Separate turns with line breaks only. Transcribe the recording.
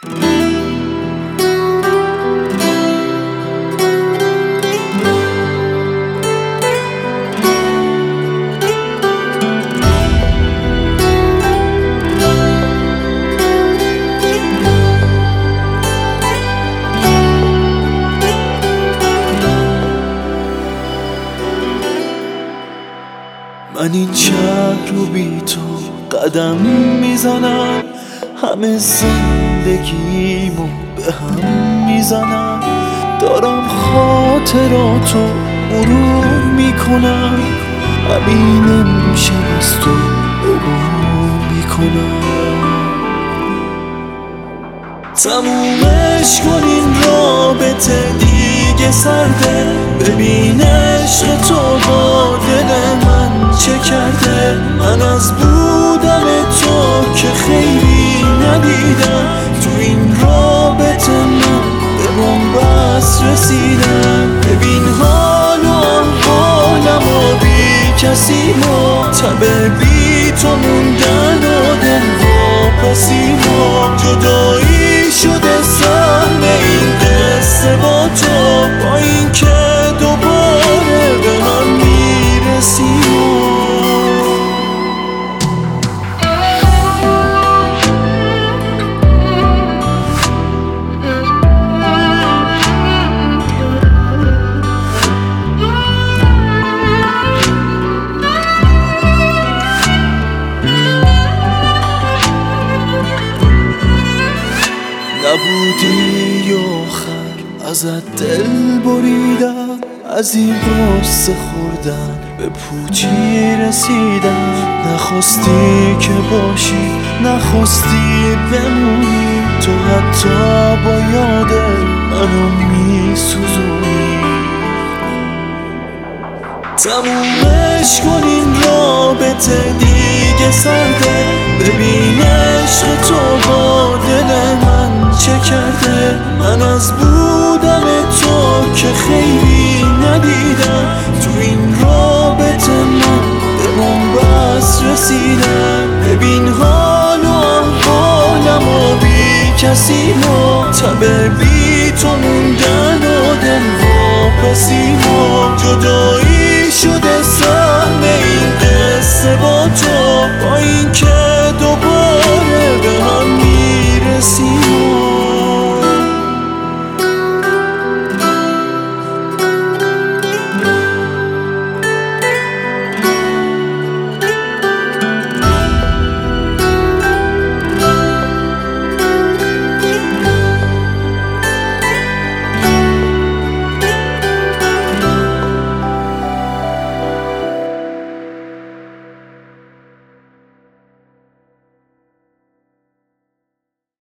من این شهر رو بی تو قدم میزنم، همه زندگیمو به هم میزنم. دارم خاطراتو مرور میکنم، همین امشب از تو عبور میکنم. تمومش کن این رابطه دیگه سرده، ببین عشق تو با دل من چه کرده. من از بودن تو که خیلی ندیدم، تو این رابطه من به بنبست رسیدم. ببین حال و احوالم و بی کسی ما، تب بی تو موندن و دل واپسی ما. جدایی شده سهم این قصه با تو، با این که دوباره به هم میرسیم. نبودی آخر ازت دل بریدم، از این غصه خوردن به پوچی رسیدم. نخواستی که باشی، نخواستی بمونی، تو حتی با یاد منو میسوزونی. تمومش کن این رابطه دیگه سرده، ببین عشق تو با دل من چه کرده. من از بودن تو که خیلی ندیدم، تو این رابطه من به بنبست رسیدم. ببین حال و احوالم و بی کسی ما، تب بی تو موندن و دل واپسی ما. جدایی شده سهم این قصه با تو،